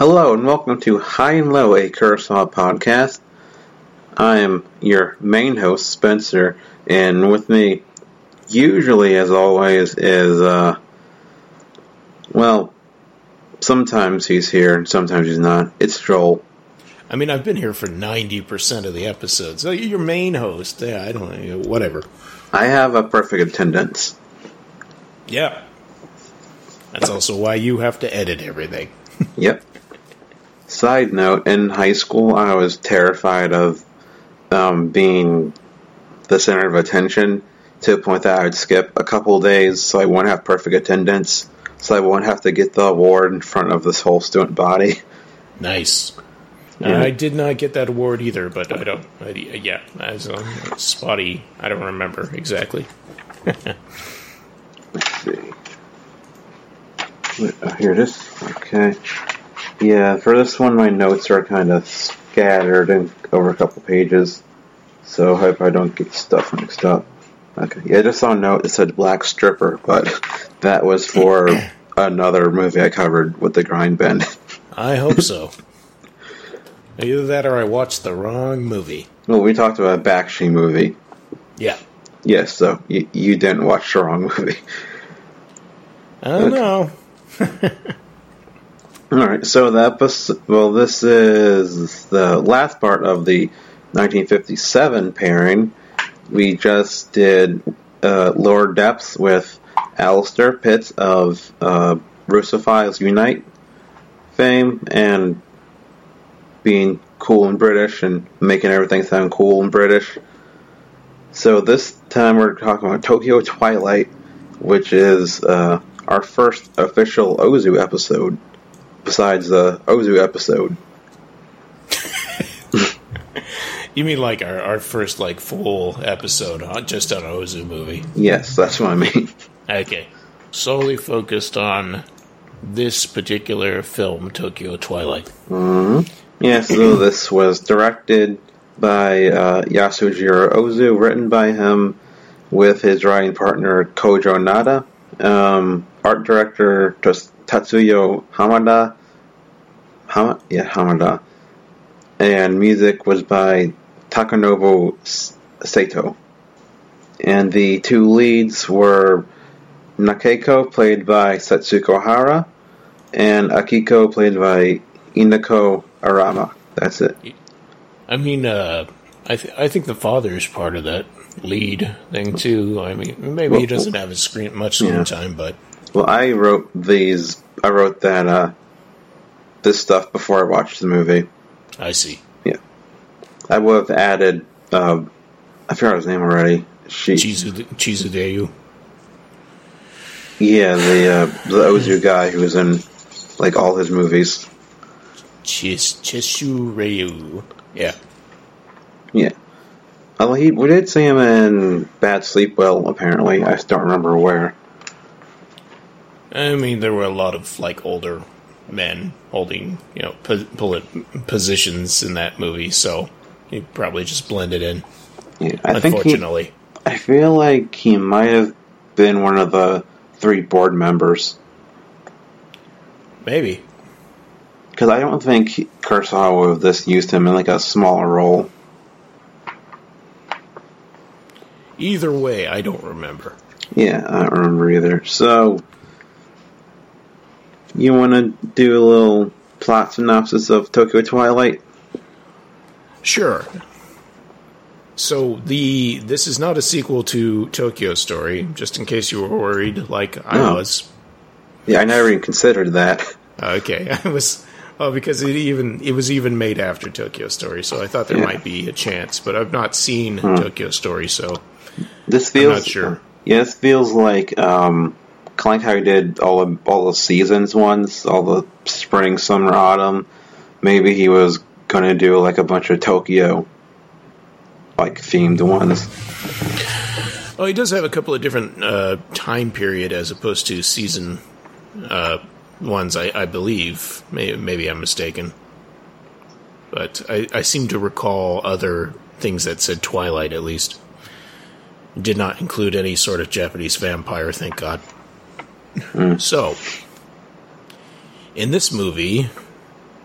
Hello and welcome to High and Low, a Kurosawa podcast. I am your main host, Spencer, and with me, usually as always, is, sometimes he's here and sometimes he's not. It's Joel. I mean, I've been here for 90% of the episodes. So you're your main host. Yeah, I don't know, whatever. I have a perfect attendance. Yeah. That's also why you have to edit everything. Yep. Side note, in high school, I was terrified of being the center of attention to the point that I would skip a couple of days so I wouldn't have perfect attendance, so I wouldn't have to get the award in front of this whole student body. Nice. Yeah. I did not get that award either, but as spotty, I don't remember exactly. Let's see. Here it is. Okay. Yeah, for this one, my notes are kind of scattered and over a couple pages, so I hope I don't get stuff mixed up. Okay, yeah, just saw a note that said Black Stripper, but that was for another movie I covered with the Grind Band. I hope so. Either that or I watched the wrong movie. Well, we talked about a Bakshi movie. Yeah. Yes, so you didn't watch the wrong movie. I don't know. Alright, so this is the last part of the 1957 pairing. We just did Lower Depths with Alistair Pitts of Russophiles Unite fame and being cool and British and making everything sound cool and British. So this time we're talking about Tokyo Twilight, which is our first official Ozu episode. Besides the Ozu episode. You mean like our first full episode just on Ozu movie? Yes, that's what I mean. Okay. Solely focused on this particular film, Tokyo Twilight. Mm-hmm. Yeah, so this was directed by Yasujiro Ozu, written by him with his writing partner Kojo Nada, art director Tatsuyo Hamada, and music was by Takanobu Sato. And the two leads were Nakeko, played by Setsuko Hara, and Akiko, played by Inako Arama. That's it. I mean, I think the father is part of that lead thing too. I mean, maybe he doesn't have much screen time, but... Well, I wrote this stuff before I watched the movie. I see. Yeah. I would have added, I forgot his name already. Chizudeyu. Yeah, the Ozu guy who was in, all his movies. Chishureu. Yeah. Yeah. We did see him in Bad Sleepwell, apparently. I just don't remember where. I mean, there were a lot of, older men holding, positions in that movie, so he probably just blended in. Yeah, unfortunately. I feel like he might have been one of the 3 board members. Maybe. Because I don't think Kurosawa would have just used him in, a smaller role. Either way, I don't remember. Yeah, I don't remember either. So, you want to do a little plot synopsis of Tokyo Twilight? Sure. So, this is not a sequel to Tokyo Story, just in case you were worried, like I was. Yeah, I never even considered that. Okay, I was... Oh, because it was even made after Tokyo Story, so I thought there might be a chance, but I've not seen Tokyo Story, so I'm not sure. Yeah, this feels like kind of like how he did all the seasons ones, all the spring, summer, autumn. Maybe he was going to do a bunch of Tokyo themed ones. Oh, he does have a couple of different time period as opposed to season ones, I believe. Maybe I'm mistaken. But I seem to recall other things that said Twilight, at least. Did not include any sort of Japanese vampire, thank God. So, in this movie,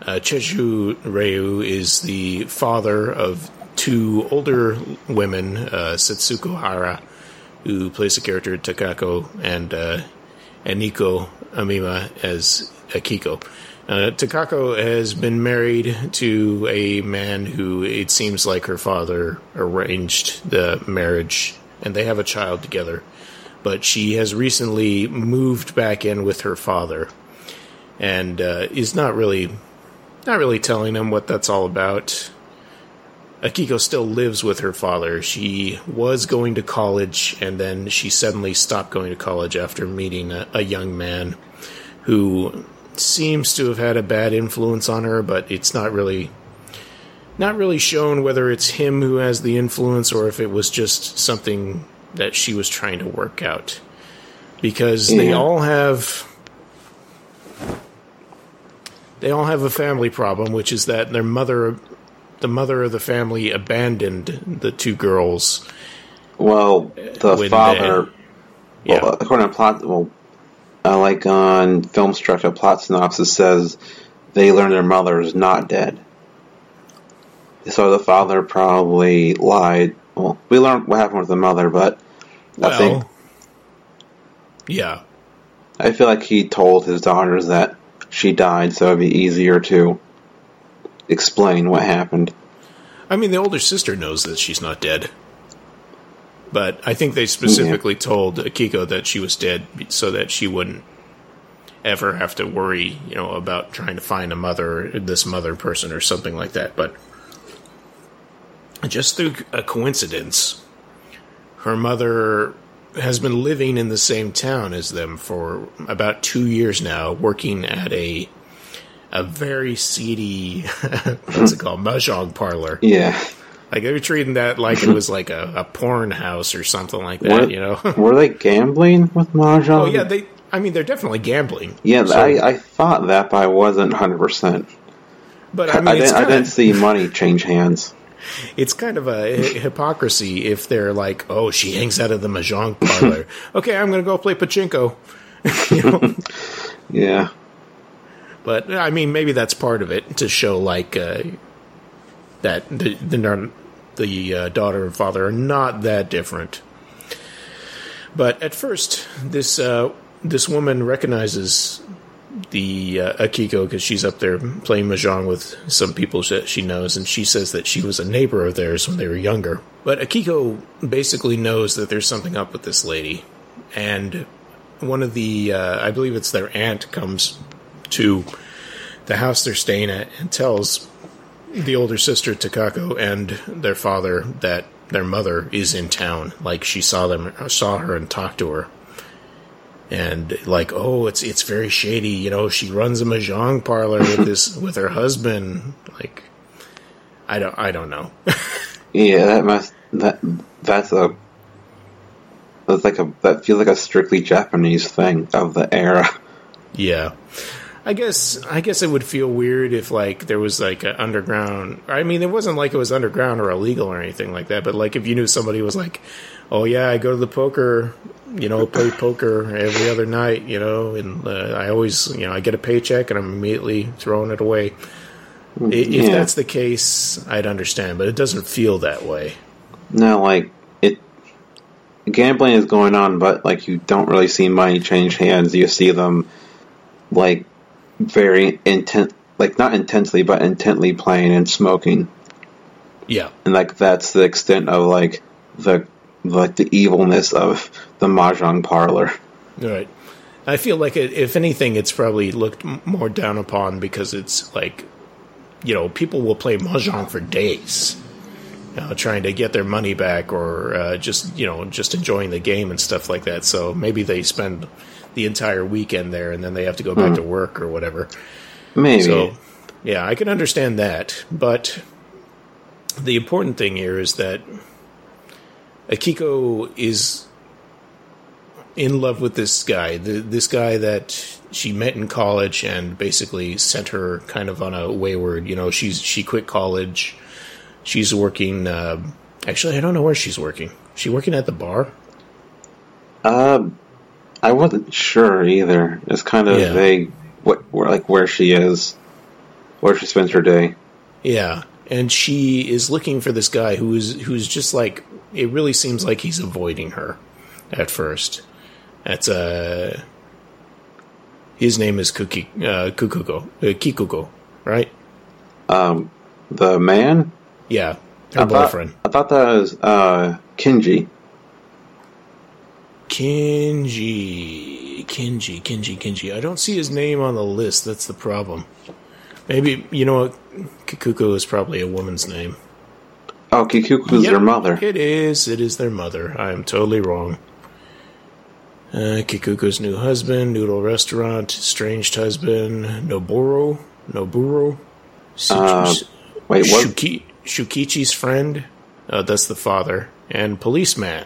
Cheju Ryu is the father of two older women, Setsuko Hara, who plays the character Takako, and Nico Amima as Akiko. Takako has been married to a man who it seems like her father arranged the marriage, and they have a child together. But she has recently moved back in with her father, and is not really telling him what that's all about. Akiko still lives with her father. She was going to college, and then she suddenly stopped going to college after meeting a young man who seems to have had a bad influence on her, but it's not really shown whether it's him who has the influence or if it was just something that she was trying to work out. Because they all have a family problem, which is that the mother of the family abandoned the two girls. Well, the father, according to plot, like on Filmstruck, a plot synopsis says they learned their mother is not dead. So the father probably lied. Well, we learned what happened with the mother, but I think... Yeah. I feel like he told his daughters that she died, so it'd be easier to explain what happened. I mean, the older sister knows that she's not dead. But I think they specifically told Akiko that she was dead so that she wouldn't ever have to worry, about trying to find this mother person or something like that. But just through a coincidence, her mother has been living in the same town as them for about 2 years now, working at a very seedy, what's it called, mahjong parlor. Yeah. Like, they were treating that like it was like a porn house or something like that, Were they gambling with mahjong? Oh, yeah, they're definitely gambling. Yeah, so, I thought that, but I wasn't 100%. But, I didn't see money change hands. It's kind of a hypocrisy if they're like, oh, she hangs out of the mahjong parlor. Okay, I'm going to go play pachinko. Yeah. But, maybe that's part of it, to show, like, that the daughter and father are not that different. But at first, this woman recognizes the Akiko because she's up there playing mahjong with some people that she knows, and she says that she was a neighbor of theirs when they were younger. But Akiko basically knows that there's something up with this lady, and one of the, I believe it's their aunt, comes to the house they're staying at and tells the older sister Takako and their father that their mother is in town. Like, she saw her and talked to her. And like, oh, it's very shady, she runs a mahjong parlor with her husband. Like, I don't know. Yeah, that feels like a strictly Japanese thing of the era. Yeah. I guess it would feel weird if, like, there was, like, an underground... I mean, it wasn't like it was underground or illegal or anything like that, but, like, if you knew somebody was like, oh, yeah, I go to the poker, play poker every other night, and I always, I get a paycheck and I'm immediately throwing it away. If that's the case, I'd understand, but it doesn't feel that way. No, like, gambling is going on, but, like, you don't really see money change hands. You see them, like, very intent, like, not intensely, but intently playing and smoking. Yeah. And, like, that's the extent of, like, the evilness of the mahjong parlor. Right. I feel like, if anything, it's probably looked more down upon because it's, like, people will play mahjong for days, trying to get their money back or just enjoying the game and stuff like that. So maybe they spend the entire weekend there and then they have to go back to work or whatever. Maybe. So, yeah, I can understand that. But the important thing here is that Akiko is in love with this guy, this guy that she met in college and basically sent her kind of on a wayward, she quit college. She's working, actually, I don't know where she's working. Is she working at the bar? I wasn't sure either. It's kind of vague where she is. where she spends her day. Yeah, and she is looking for this guy who's just like, it really seems like he's avoiding her at first. That's his name is Kikuko, right? The man? Yeah, her boyfriend. I thought that was Kenji. Kenji. I don't see his name on the list. That's the problem. Maybe, you know what? Kikuko is probably a woman's name. Oh, Kikuko's their mother. It is. It is their mother. I am totally wrong. Kikuko's new husband, Noodle Restaurant, estranged husband, Noburo. Wait, what? Shukichi's friend. That's the father. And policeman.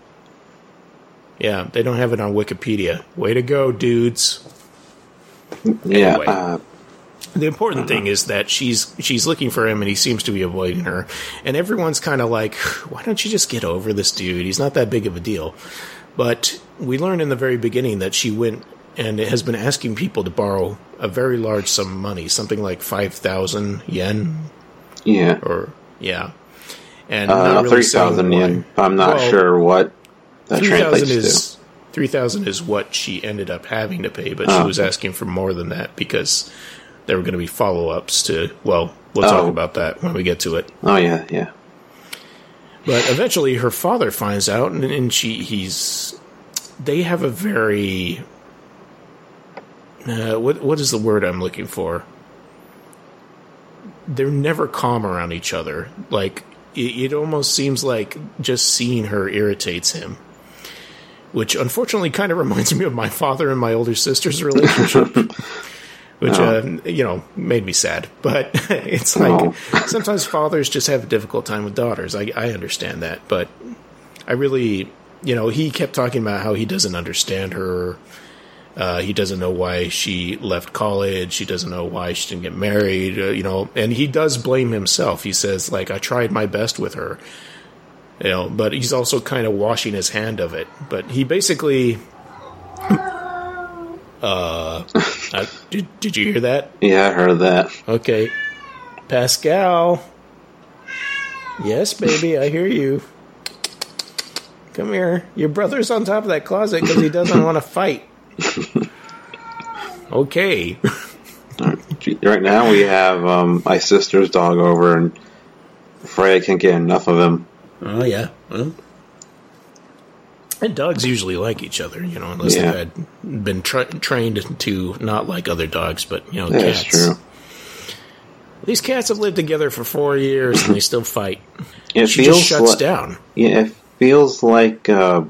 Yeah, they don't have it on Wikipedia. Way to go, dudes. Yeah. Anyway, the important thing is that she's looking for him, and he seems to be avoiding her. And everyone's kind of like, why don't you just get over this dude? He's not that big of a deal. But we learned in the very beginning that she went and has been asking people to borrow a very large sum of money, something like 5,000 yen. Yeah. And not really 3,000 yen. I'm not sure what that translates to. 3,000 is what she ended up having to pay, but she was asking for more than that because there were going to be follow-ups to, well, we'll talk about that when we get to it. Oh, yeah. But eventually her father finds out, and they have a very, what is the word I'm looking for? They're never calm around each other. Like, it almost seems like just seeing her irritates him. Which unfortunately kind of reminds me of my father and my older sister's relationship. Which, made me sad. But it's like, sometimes fathers just have a difficult time with daughters. I understand that. But I really, he kept talking about how he doesn't understand her. He doesn't know why she left college. He doesn't know why she didn't get married, and he does blame himself. He says, like, I tried my best with her, but he's also kind of washing his hand of it. But he basically, did you hear that? Yeah, I heard that. Okay. Pascal. Yes, baby, I hear you. Come here. Your brother's on top of that closet because he doesn't want to fight. Okay. Right now we have my sister's dog over, and Freya can't get enough of him. Oh, yeah. Well, and dogs usually like each other, unless they've been trained to not like other dogs, but, cats. That's true. These cats have lived together for 4 years, and they still fight. She feels just shuts down. Yeah, it feels like a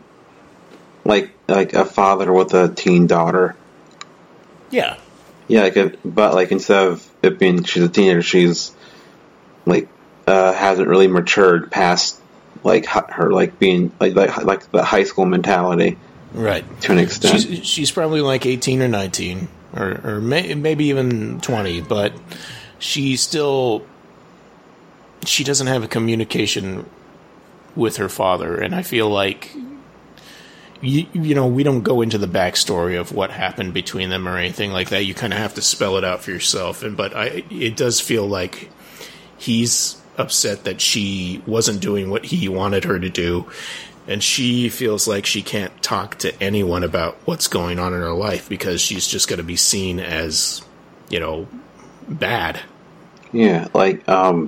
father with a teen daughter. Yeah. Yeah, but instead of it being she's a teenager, she's hasn't really matured past her being like the high school mentality, right? To an extent, she's probably like 18 or 19, or maybe even 20, but she doesn't have a communication with her father, and I feel like. We don't go into the backstory of what happened between them or anything like that. You kind of have to spell it out for yourself. But it does feel like he's upset that she wasn't doing what he wanted her to do, and she feels like she can't talk to anyone about what's going on in her life because she's just going to be seen as, bad. Yeah, how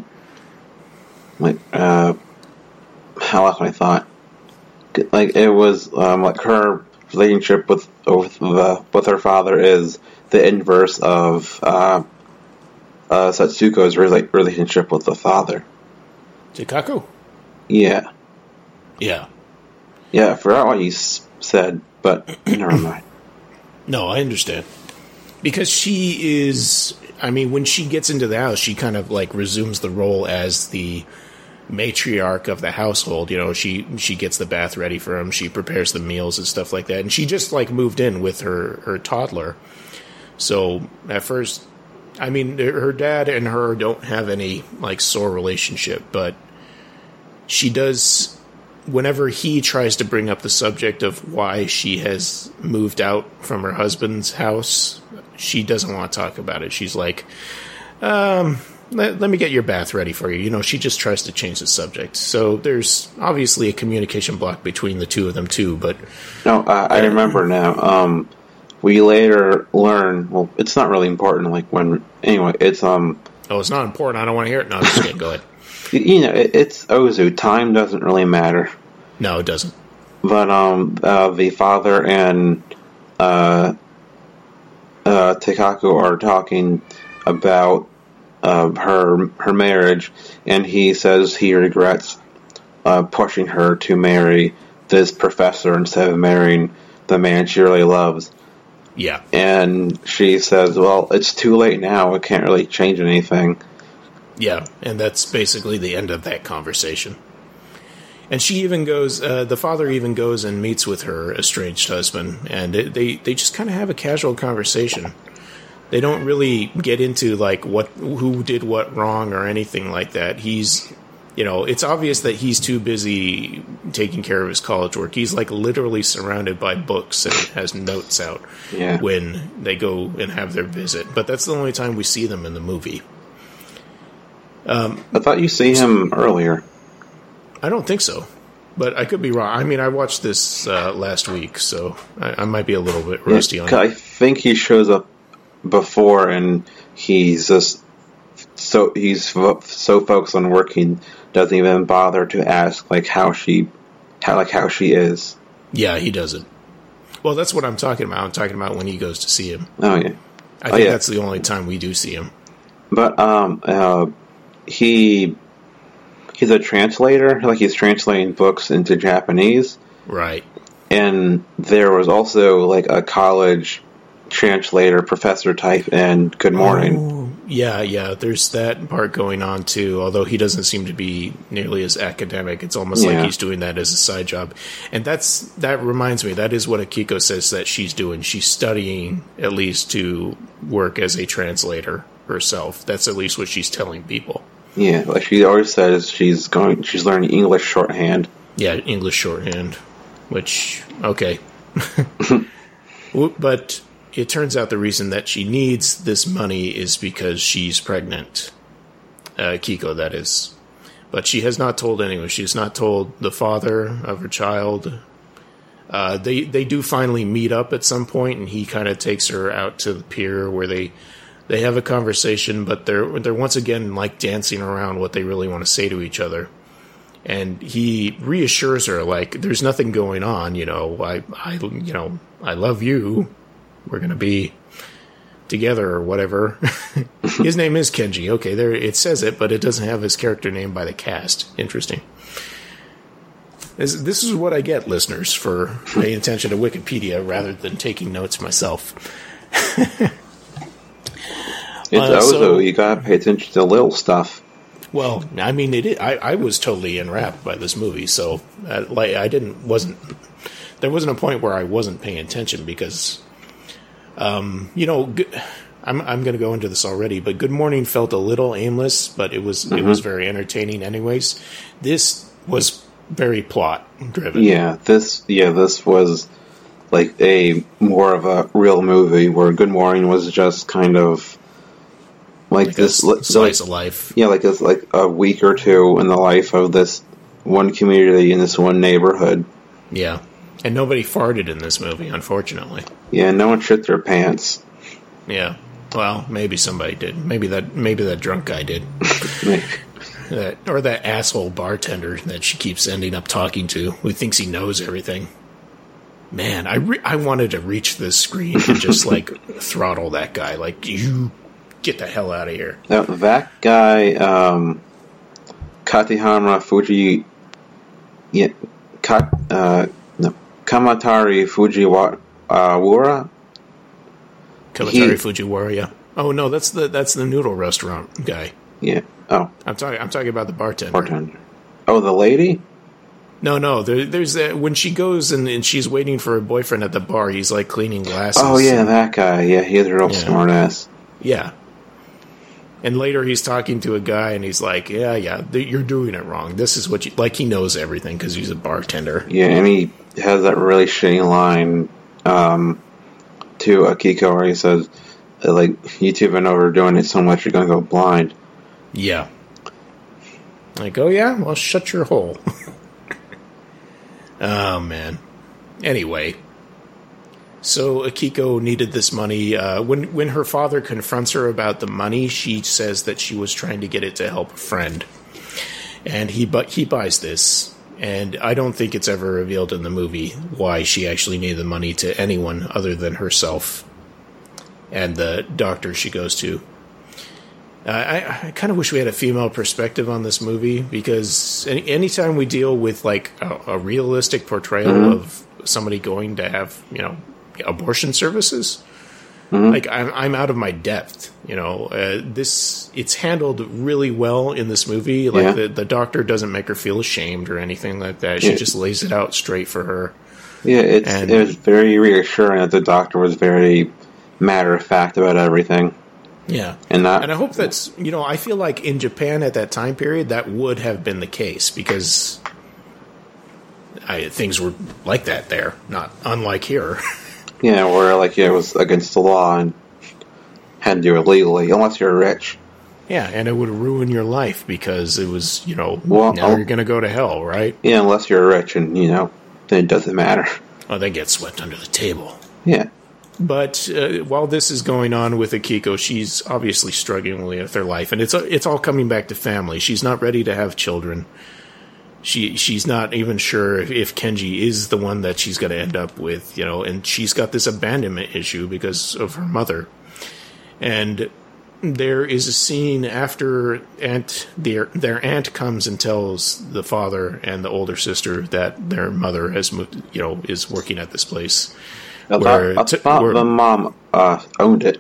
else I thought. It was her relationship with her father is the inverse of Satsuko's relationship with the father. Chikaku? Yeah. Yeah. Yeah, I forgot what you said, but never mind. No, I understand. Because she is, when she gets into the house, she kind of resumes the role as the matriarch of the household. She gets the bath ready for him, she prepares the meals and stuff like that, and she just moved in with her toddler. So at first, her dad and her don't have any sore relationship, but she does. Whenever he tries to bring up the subject of why she has moved out from her husband's house, she doesn't want to talk about it. She's like, Let me get your bath ready for you. You know, she just tries to change the subject. So there's obviously a communication block between the two of them, too, but... No, I remember now. We later learn... Well, it's not really important, like, when... Anyway, it's, Oh, it's not important. I don't want to hear it. No, I'm just kidding. Go ahead. You know, it's Ozu. Time doesn't really matter. No, it doesn't. But, the father and, Takako are talking about her marriage, and he says he regrets pushing her to marry this professor instead of marrying the man she really loves. Yeah. And she says, well, it's too late now. It can't really change anything. Yeah, and that's basically the end of that conversation. And she even goes, the father even goes and meets with her estranged husband, and they just kind of have a casual conversation. They don't really get into, like, who did what wrong or anything like that. He's, you know, it's obvious that he's too busy taking care of his college work. He's, like, literally surrounded by books and has notes out when they go and have their visit. But that's the only time we see them in the movie. I thought you see him earlier. I don't think so, but I could be wrong. I mean, I watched this last week, so I might be a little bit rusty on it. I think he shows up before, and he's just so focused on working, doesn't even bother to ask how she is. Yeah, he doesn't. Well, that's what I'm talking about. I'm talking about when he goes to see him. Oh yeah, I think that's the only time we do see him. But he's a translator, like he's translating books into Japanese. Right. And there was also like a college translator, professor type in Good Morning. Oh, yeah, there's that part going on too, although he doesn't seem to be nearly as academic. It's almost like he's doing that as a side job. And that reminds me, that is what Akiko says that she's doing. She's studying at least to work as a translator herself. That's at least what she's telling people. Yeah, like she always says she's learning English shorthand. Yeah, English shorthand, which, okay. But it turns out the reason that she needs this money is because she's pregnant. Kiko, that is. But she has not told anyone. She has not told the father of her child. They do finally meet up at some point, and he kind of takes her out to the pier where they have a conversation, but they're once again like dancing around what they really want to say to each other. And he reassures her, like, there's nothing going on, you know, I love you. We're going to be together or whatever. His name is Kenji. Okay, there it says it, but it doesn't have his character name by the cast. Interesting. This is what I get, listeners, for paying attention to Wikipedia rather than taking notes myself. It's Ozu. You gotta pay attention to little stuff. Well, I mean, I was totally enwrapped by this movie, so there wasn't a point where I wasn't paying attention because, you know, I'm going to go into this already, but Good Morning felt a little aimless, but it was very entertaining, anyways. This was very plot driven. Yeah, this was like a more of a real movie where Good Morning was just kind of. Like this slice of life. Yeah, like it's like a week or two in the life of this one community in this one neighborhood. Yeah. And nobody farted in this movie, unfortunately. Yeah, no one shit their pants. Yeah. Well, maybe somebody did. Maybe that drunk guy did. Or that asshole bartender that she keeps ending up talking to, who thinks he knows everything. Man, I wanted to reach the screen and just like throttle that guy. Like, you get the hell out of here. Now, that guy, Katihama Fuji, Kamatari Fujiwara. Kamatari Fujiwara, yeah. Oh no, that's the noodle restaurant guy. Yeah. Oh, I'm talking about the bartender. Bartender. Oh, the lady. No. There's that when she goes and she's waiting for her boyfriend at the bar. He's like cleaning glasses. Oh yeah, that guy. Yeah, he's a real smart ass. Yeah. And later he's talking to a guy and he's like, yeah, you're doing it wrong. This is what you... Like, he knows everything because he's a bartender. Yeah, and he has that really shitty line to Akiko where he says, like YouTube and overdoing it so much, you're going to go blind. Yeah. Like, oh yeah? Well, shut your hole. Oh, man. Anyway. So Akiko needed this money. When her father confronts her about the money, she says that she was trying to get it to help a friend. And he buys this. And I don't think it's ever revealed in the movie why she actually needed the money to anyone other than herself and the doctor she goes to. I kind of wish we had a female perspective on this movie, because anytime we deal with like a realistic portrayal of somebody going to have, abortion services, like I'm out of my depth. It's handled really well in this movie. Like the doctor doesn't make her feel ashamed or anything like that. She just lays it out straight for her. Yeah, it was very reassuring that the doctor was very matter of fact about everything. Yeah, and I hope that's, I feel like in Japan at that time period, that would have been the case, because things were like that there, not unlike here. Yeah, where it was against the law and had to do it legally, unless you're rich. Yeah, and it would ruin your life because it was, now you're going to go to hell, right? Yeah, unless you're rich and, then it doesn't matter. Oh, they get swept under the table. Yeah. But while this is going on with Akiko, she's obviously struggling with her life, and it's all coming back to family. She's not ready to have children. She's not even sure if Kenji is the one that she's going to end up with, and she's got this abandonment issue because of her mother. And there is a scene after their aunt comes and tells the father and the older sister that their mother has moved, is working at this place. I thought the mom owned it.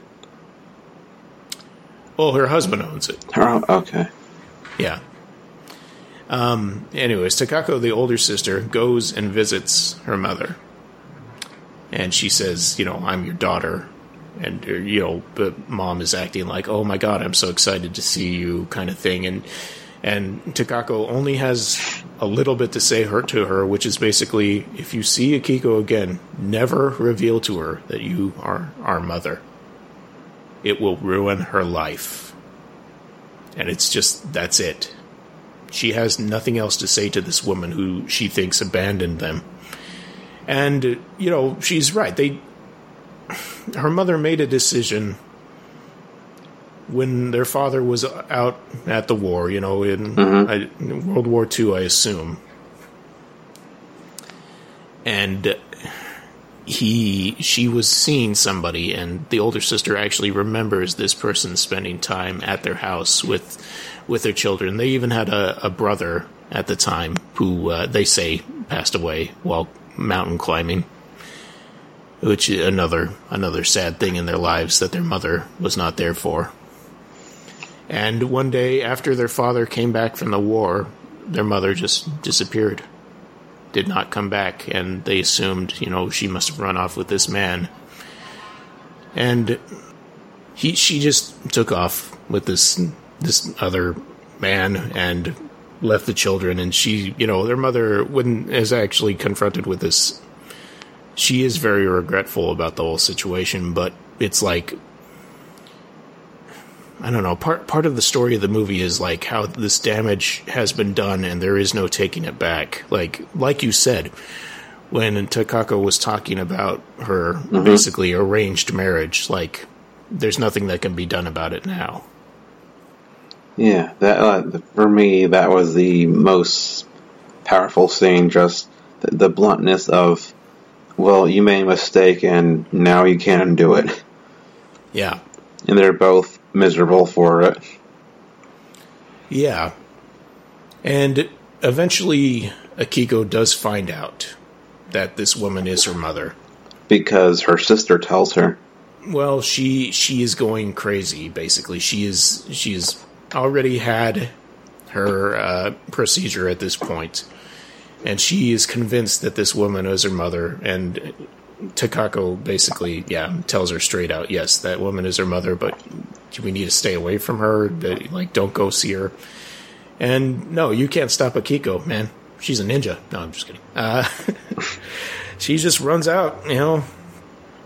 Oh, her husband owns it. Okay. Yeah. Anyways, Takako, the older sister, goes and visits her mother. And she says, I'm your daughter. And, but mom is acting like, oh my God, I'm so excited to see you, kind of thing. And Takako only has a little bit to say to her, which is basically, if you see Akiko again, never reveal to her that you are our mother. It will ruin her life. And it's just, that's it. She has nothing else to say to this woman who she thinks abandoned them. And, she's right. Her mother made a decision when their father was out at the war, in World War II, I assume. And she was seeing somebody, and the older sister actually remembers this person spending time at their house with their children. They even had a brother at the time who they say passed away while mountain climbing, which is another sad thing in their lives that their mother was not there for. And one day after their father came back from the war, their mother just disappeared. Did not come back, and they assumed, she must have run off with this man. And she just took off with this other man and left the children, and she, their mother, when is actually confronted with this, she is very regretful about the whole situation, but it's like, I don't know, part of the story of the movie is like how this damage has been done and there is no taking it back. Like you said, when Takako was talking about her basically arranged marriage, like there's nothing that can be done about it now. Yeah, that for me, that was the most powerful scene, just the bluntness of, well, you made a mistake and now you can't undo it. Yeah. And they're both miserable for it. Yeah. And eventually Akiko does find out that this woman is her mother. Because her sister tells her. Well, she is going crazy, basically. She's already had her procedure at this point, and she is convinced that this woman is her mother, and Takako basically, tells her straight out, yes, that woman is her mother, but we need to stay away from her, don't go see her. And no, you can't stop Akiko, man. She's a ninja. No, I'm just kidding. She just runs out,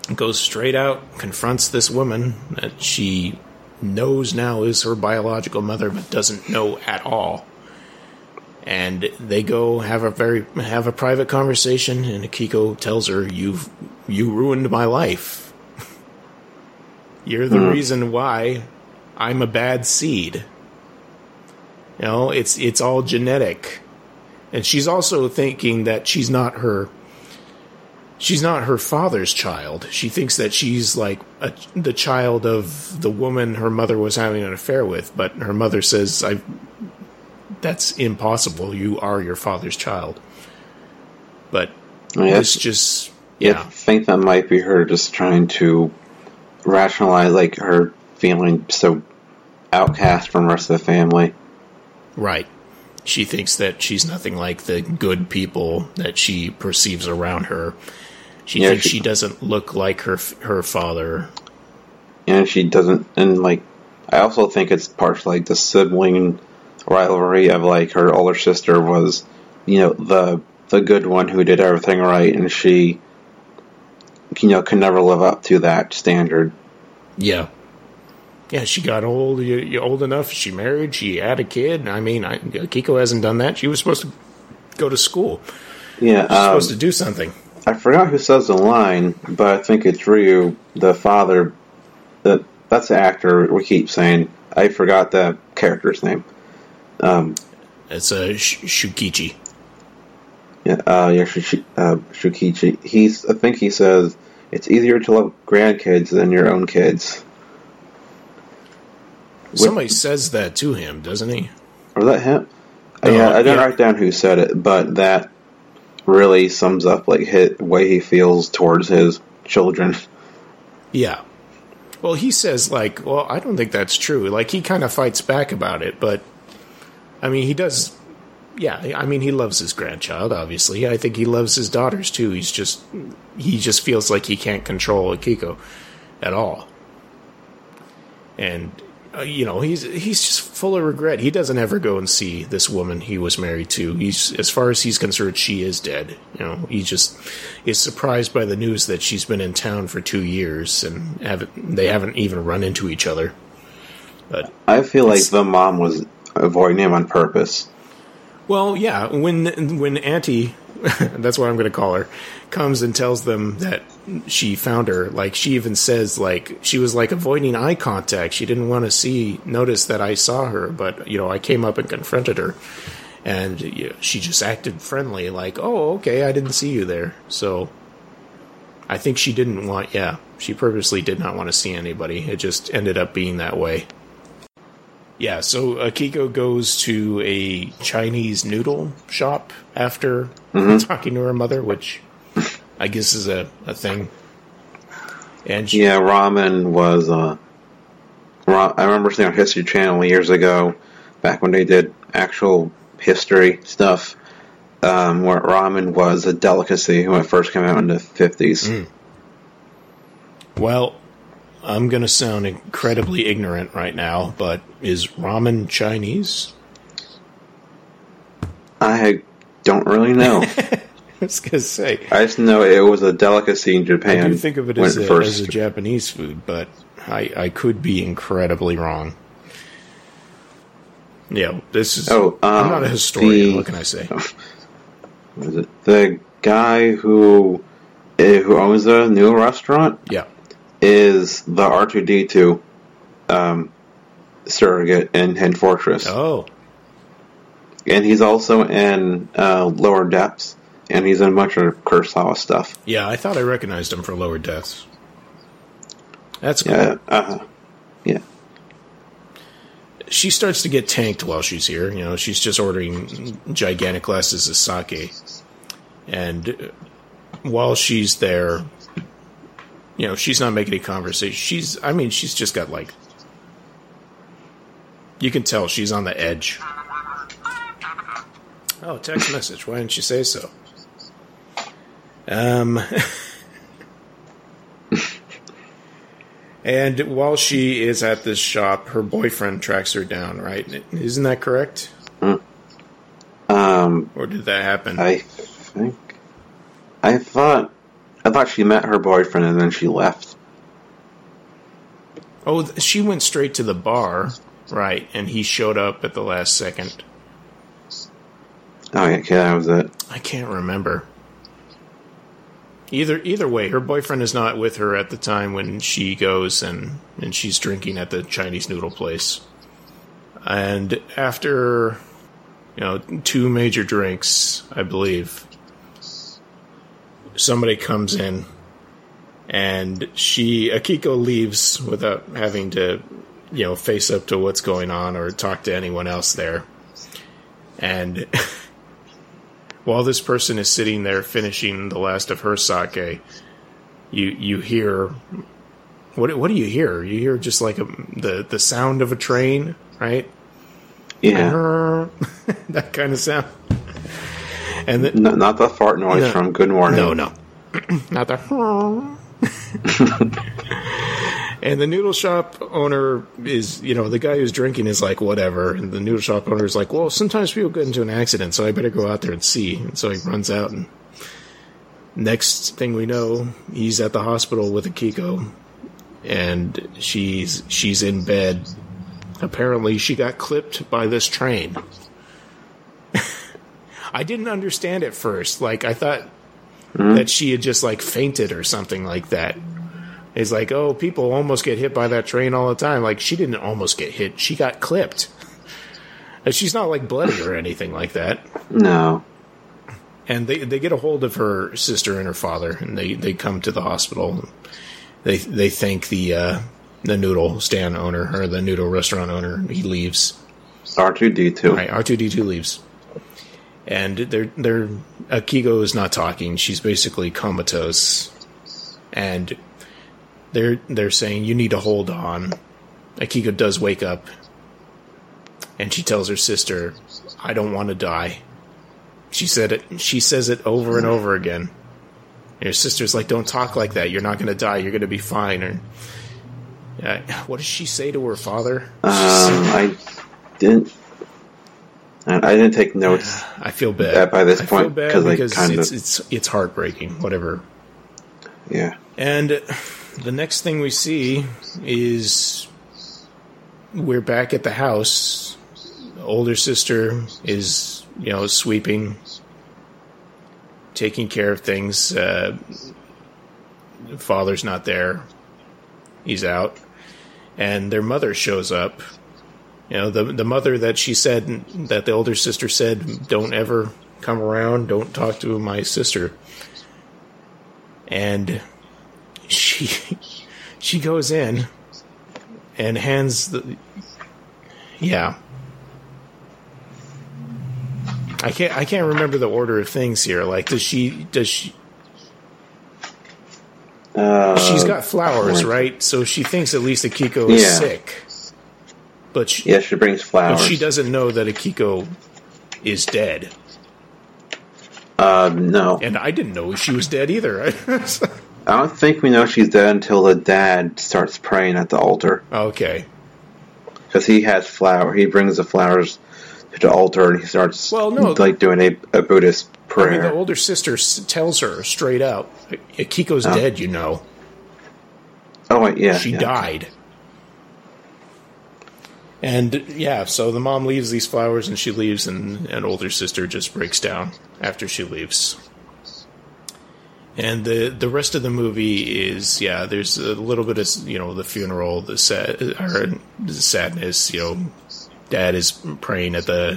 goes straight out, confronts this woman that she knows now is her biological mother, but doesn't know at all. And they go have a private conversation, and Akiko tells her, "You ruined my life. You're the reason why I'm a bad seed. You know, it's all genetic." And she's also thinking that she's not her father's child. She thinks that she's like the child of the woman her mother was having an affair with, but her mother says, that's impossible. You are your father's child. But it's just, I think that might be her just trying to rationalize, like, her feeling so outcast from the rest of the family. Right. She thinks that she's nothing like the good people that she perceives around her. She thinks she doesn't look like her father. And she doesn't, and, like, I also think it's partially, like, the sibling rivalry of, like, her older sister was, you know, the good one who did everything right, and she, you know, could never live up to that standard. Yeah. Yeah, she got old. You're old enough. She married. She had a kid. I mean, Akiko hasn't done that. She was supposed to go to school. Yeah. She's supposed to do something. I forgot who says the line, but I think it's Ryu, the father. That's the actor we keep saying. I forgot the character's name. It's Shukichi. Shukichi. I think he says it's easier to love grandkids than your own kids. Somebody says that to him, doesn't he? Was that him? I didn't write down who said it, but that really sums up like the way he feels towards his children. Yeah. Well, he says, like, well, I don't think that's true. Like, he kind of fights back about it, but, I mean, he does, yeah, I mean, he loves his grandchild, obviously. I think he loves his daughters, too. He just feels like he can't control Akiko at all. And, you know, he's just full of regret. He doesn't ever go and see this woman he was married to. As far as he's concerned, she is dead. You know, he just is surprised by the news that she's been in town for 2 years and they haven't even run into each other. But I feel like the mom was avoiding him on purpose. Well, yeah, when Auntie, that's what I'm going to call her, comes and tells them that she found her, like, she even says, like, she was, like, avoiding eye contact. She didn't want to notice that I saw her, but, you know, I came up and confronted her, and she just acted friendly, like, oh, okay, I didn't see you there. So I think she she purposely did not want to see anybody. It just ended up being that way. Yeah, so Akiko goes to a Chinese noodle shop after talking to her mother, which I guess is a thing. And ramen was. I remember seeing on History Channel years ago, back when they did actual history stuff, where ramen was a delicacy when it first came out in the 50s. Well, I'm going to sound incredibly ignorant right now, but is ramen Chinese? I don't really know. I was going to say. I just know it was a delicacy in Japan. I do think of it as a Japanese food, but I could be incredibly wrong. Yeah, this is... I'm not a historian, what can I say? Was it the guy who owns a new restaurant? Yeah. Is the R2-D2 surrogate in Hidden Fortress. Oh. And he's also in Lower Depths, and he's in a bunch of Kurosawa stuff. Yeah, I thought I recognized him for Lower Depths. That's cool. Yeah. She starts to get tanked while she's here. You know, she's just ordering gigantic glasses of sake. And while she's there... You know, she's not making any conversation. She's just got, like... You can tell she's on the edge. Oh, text message. Why didn't you say so? And while she is at this shop, her boyfriend tracks her down, right? Isn't that correct? Or did that happen? I thought... I thought she met her boyfriend and then she left. Oh, she went straight to the bar, right? And he showed up at the last second. Oh, yeah, okay, that was it. I can't remember. Either way, her boyfriend is not with her at the time when she goes and she's drinking at the Chinese noodle place. And after, 2 major drinks, I believe, somebody comes in and Akiko leaves without having to, face up to what's going on or talk to anyone else there. And while this person is sitting there finishing the last of her sake, you hear... What do you hear? You hear just like the sound of a train, right? Yeah. That kind of sound. And not the fart noise from Good Morning. No. Not the... And the noodle shop owner is, the guy who's drinking is like, whatever. And the noodle shop owner is like, well, sometimes people get into an accident, so I better go out there and see. And so he runs out, and next thing we know, he's at the hospital with Akiko, and she's in bed. Apparently, she got clipped by this train. I didn't understand at first. Like, I thought that she had just, like, fainted or something like that. It's like, oh, people almost get hit by that train all the time. Like, she didn't almost get hit. She got clipped. And she's not, like, bloody or anything like that. No. And they get a hold of her sister and her father, and they come to the hospital. They thank the noodle stand owner, or the noodle restaurant owner. He leaves. R2-D2. Right, R2-D2 leaves. And Akiko is not talking. She's basically comatose. And they're saying, you need to hold on. Akiko does wake up. And she tells her sister, I don't want to die. She says it over and over again. And her sister's like, don't talk like that. You're not going to die. You're going to be fine. Or, what does she say to her father? I didn't take notes. I feel bad by this point because it's heartbreaking. Whatever. Yeah. And the next thing we see is we're back at the house. Older sister is, sweeping, taking care of things. Father's not there. He's out. And their mother shows up. The mother that she said, that the older sister said, don't ever come around, don't talk to my sister. And she goes in and hands I can't remember the order of things here. Like, she's got flowers, right? So she thinks at least Akiko is sick. But she brings flowers. But she doesn't know that Akiko is dead. No. And I didn't know she was dead either. I don't think we know she's dead until the dad starts praying at the altar. Okay. Because he has flower. He brings the flowers to the altar and he starts doing a Buddhist prayer. I mean, the older sister tells her straight out, Akiko's dead, Oh, yeah. She died. And, so the mom leaves these flowers and she leaves, and older sister just breaks down after she leaves. And the rest of the movie is, there's a little bit of, the funeral, the sadness, Dad is praying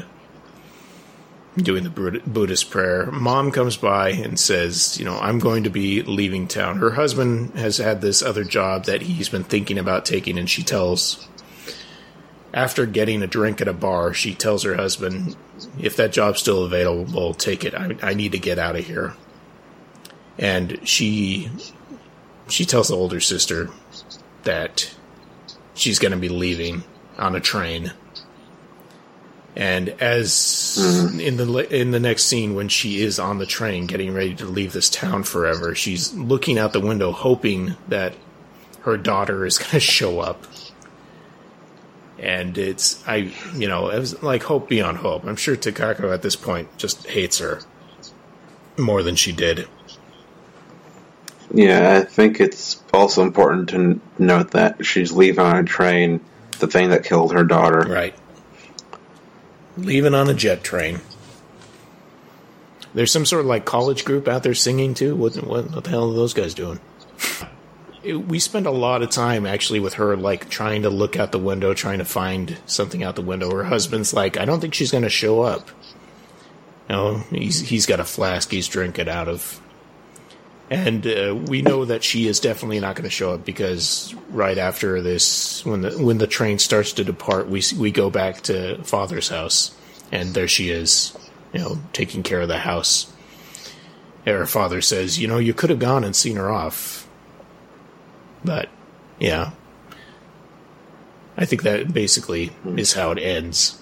doing the Buddhist prayer. Mom comes by and says, I'm going to be leaving town. Her husband has had this other job that he's been thinking about taking, and she tells... After getting a drink at a bar, she tells her husband, if that job's still available, take it. I need to get out of here. And she tells the older sister that she's going to be leaving on a train. And as in the next scene, when she is on the train getting ready to leave this town forever, she's looking out the window hoping that her daughter is going to show up. And it was like hope beyond hope. I'm sure Takako at this point just hates her more than she did. Yeah, I think it's also important to note that she's leaving on a train, the thing that killed her daughter. Right. Leaving on a jet train. There's some sort of like college group out there singing too. What the hell are those guys doing? We spend a lot of time actually with her, like trying to look out the window, trying to find something out the window. Her husband's like, I don't think she's going to show up. He's got a flask he's drinking out of. And we know that she is definitely not going to show up because right after this, when the train starts to depart, we go back to Father's house, and there she is, taking care of the house. And her father says, you could have gone and seen her off. But, yeah. I think that basically is how it ends.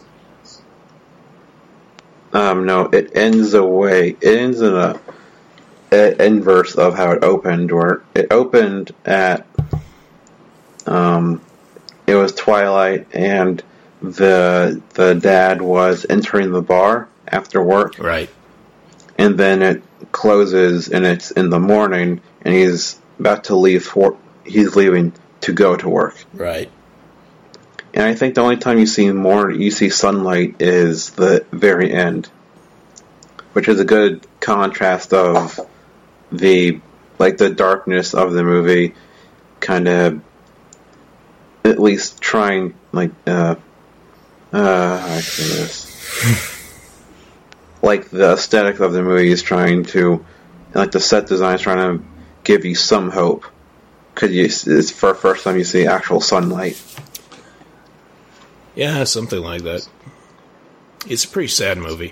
No, it ends away. It ends in a inverse of how it opened, where it opened at it was twilight and the dad was entering the bar after work. Right. And then it closes and it's in the morning and he's about to leave he's leaving to go to work. Right. And I think the only time you see sunlight is the very end, which is a good contrast of the darkness of the movie, kind of at least trying how can I say this? Like the aesthetic of the movie is trying to, like the set design is trying to give you some hope, because it's for the first time you see actual sunlight. Yeah, something like that. It's a pretty sad movie.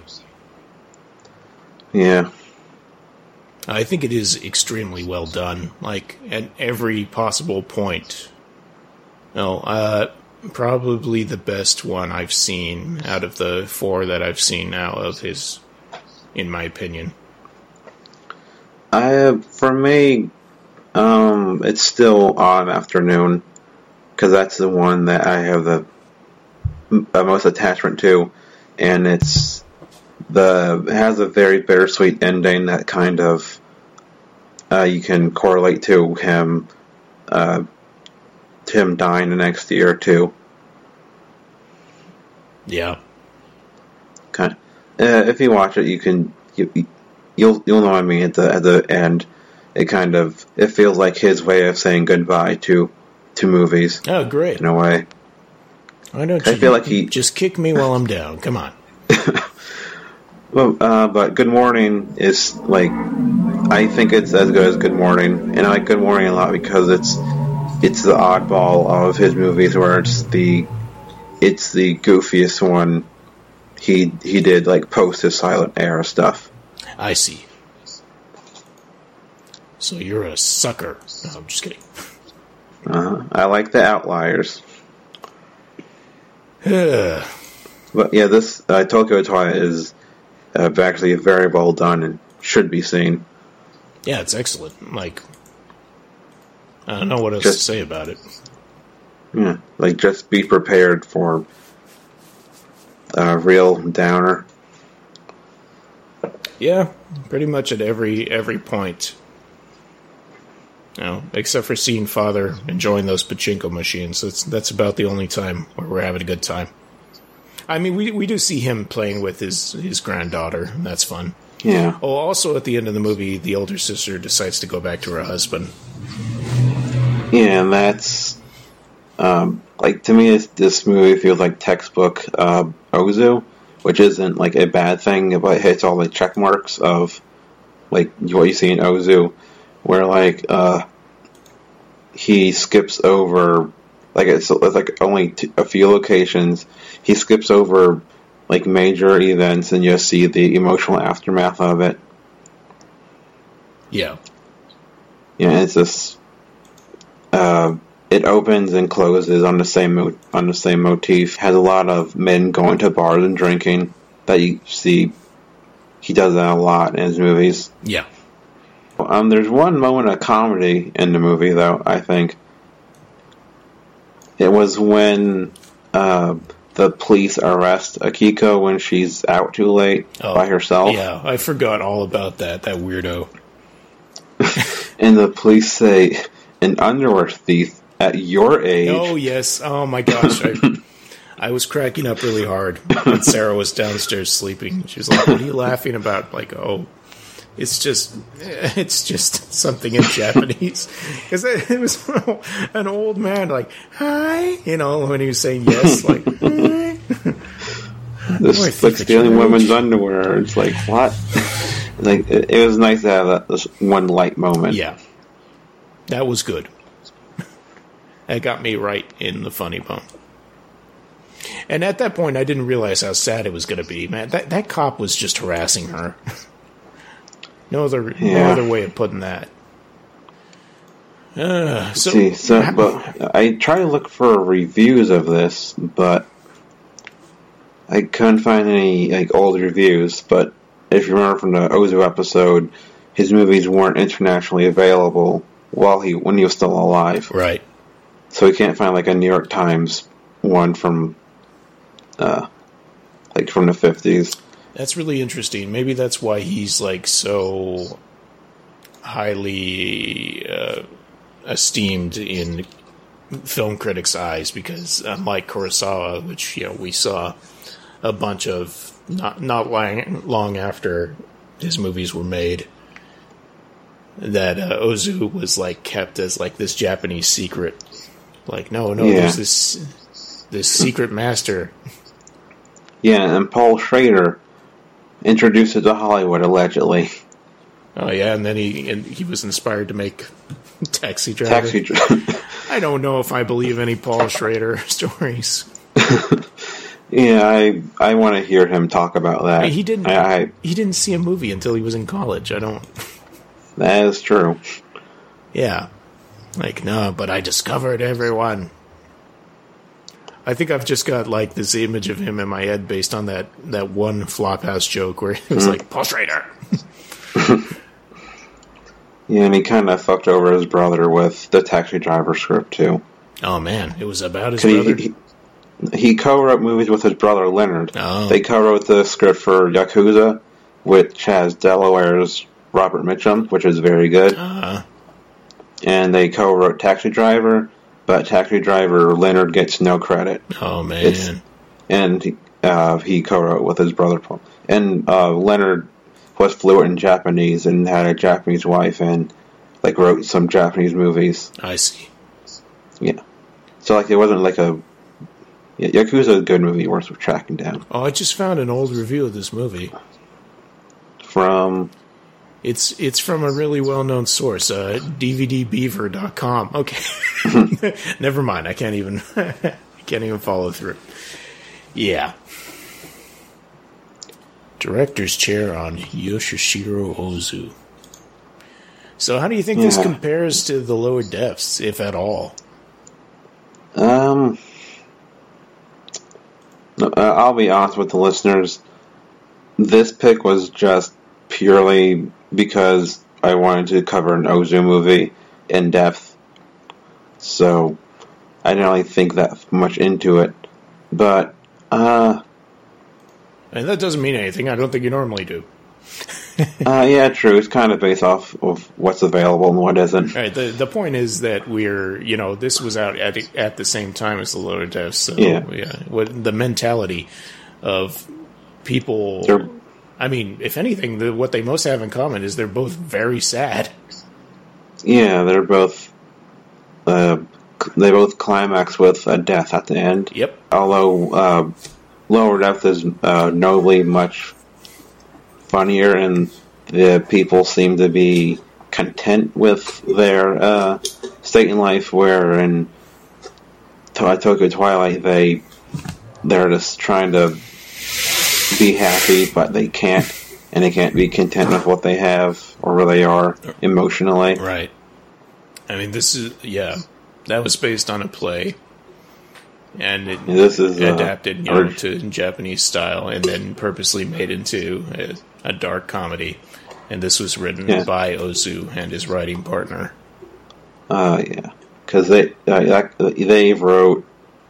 Yeah. I think it is extremely well done, like, at every possible point. Probably the best one I've seen out of the 4 that I've seen now of his, in my opinion. For me, it's still Autumn Afternoon, because that's the one that I have the most attachment to, and it has a very bittersweet ending that kind of you can correlate to him dying the next year or two. Yeah. Kind of, if you watch it, you'll know what I mean. At the end, it feels like his way of saying goodbye to movies. Oh, great! In a way. Why don't I feel like he just kick me while I'm down? Come on. Well, but Good Morning is I think it's as good as Good Morning, and I like Good Morning a lot because it's the oddball of his movies, where it's the goofiest one he did, like post his silent era stuff. I see. So you're a sucker. No, I'm just kidding. I like the outliers. But yeah, this Tokyo Twilight is actually very well done and should be seen. Yeah, it's excellent. Like, I don't know what else to say about it. Yeah, just be prepared for a real downer. Yeah, pretty much at every point. Except for seeing Father enjoying those pachinko machines. That's about the only time where we're having a good time. I mean, we do see him playing with his granddaughter, and that's fun. Yeah. Oh, also at the end of the movie, the older sister decides to go back to her husband. Yeah, and that's to me, this movie feels like textbook Ozu, which isn't a bad thing, but it hits all the check marks of what you see in Ozu, where he skips over it's only a few locations. He skips over major events and you see the emotional aftermath of it. Yeah. Yeah, it's just it opens and closes on the same motif. Has a lot of men going to bars and drinking that you see. He does that a lot in his movies. Yeah. There's one moment of comedy in the movie, though, I think. It was when the police arrest Akiko when she's out too late by herself. Yeah, I forgot all about that weirdo. And the police say, an underwear thief at your age. Oh, yes. Oh, my gosh. I was cracking up really hard when Sarah was downstairs sleeping. She was like, what are you laughing about? Like, oh, it's just something in Japanese. Because it was an old man, like, hi, when he was saying yes, like, hi. This like stealing women's underwear. It's like, what? Like, it was nice to have this one light moment. Yeah. That was good. That got me right in the funny bone. And at that point, I didn't realize how sad it was going to be. Man, that cop was just harassing her. No other way of putting that. But I tried to look for reviews of this, but I couldn't find any old reviews. But if you remember from the Ozu episode, his movies weren't internationally available when he was still alive. Right. So we can't find a New York Times one from the 50s. That's really interesting. Maybe that's why he's so highly esteemed in film critics' eyes, because unlike Kurosawa, which we saw a bunch of not long after his movies were made, that Ozu was kept as this Japanese secret. There's this secret master. Yeah, and Paul Schrader introduced it to Hollywood, allegedly. Oh yeah, and then he was inspired to make Taxi Driver. I don't know if I believe any Paul Schrader stories. Yeah, I want to hear him talk about that. He didn't see a movie until he was in college. That is true. Yeah. No, but I discovered everyone. I think I've just got this image of him in my head based on that one Flophouse joke where it was Paul Schrader. Yeah, and he kind of fucked over his brother with the Taxi Driver script too. Oh man, it was about his brother? He co-wrote movies with his brother Leonard. Oh. They co-wrote the script for Yakuza, which has Delaware's Robert Mitchum, which is very good. Uh-huh. And they co-wrote Taxi Driver, but Taxi Driver Leonard gets no credit. Oh man! He co-wrote with his brother Paul. And Leonard was fluent in Japanese and had a Japanese wife and wrote some Japanese movies. I see. Yeah, so it wasn't Yakuza is a good movie worth tracking down. Oh, I just found an old review of this movie. From. It's from a really well-known source, DVDbeaver.com. Okay. Never mind. I can't even follow through. Yeah. Director's chair on Yoshishiro Ozu. So how do you think this compares to the Lower Depths, if at all? I'll be honest with the listeners. This pick was just purely because I wanted to cover an Ozu movie in depth. So I didn't really think that much into it. But, and that doesn't mean anything. I don't think you normally do. Yeah, true. It's kind of based off of what's available and what isn't. Right. The point is that this was out at the same time as the Lower Depths. So, what the mentality of people... if anything, what they most have in common is they're both very sad. Yeah, they're both... they both climax with a death at the end. Yep. Although Lower Depth is notably much funnier, and the people seem to be content with their state in life, where in Tokyo Twilight they're just trying to be happy, but they can't, and they can't be content with what they have or where they are emotionally. Right. This is that was based on a play, and this is adapted to Japanese style, and then purposely made into a dark comedy. And this was written by Ozu and his writing partner. Because they wrote